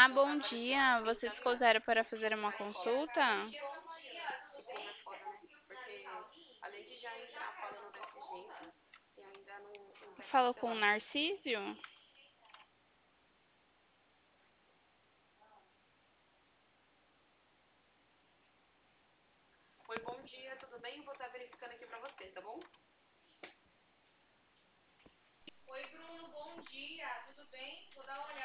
Olá, bom dia. Você ficou zero para fazer uma consulta? E como é foda, né? Porque além de já entrar falando desse jeito, e ainda não vai Falou com o cancelar. Narcísio? Oi, bom dia, tudo bem? Vou estar verificando aqui pra você, tá bom? Oi, Bruno, bom dia, tudo bem? Vou dar uma olhada.